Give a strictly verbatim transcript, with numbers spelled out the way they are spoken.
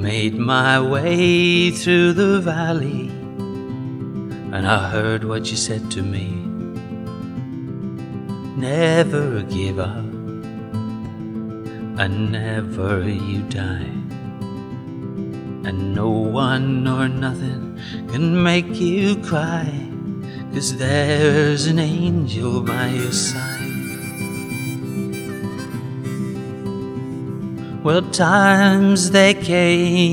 made my way through the valley, and I heard what you said to me. Never give up, and never you die, and no one nor nothing can make you cry, 'cause there's an angel by your side. Well, times they came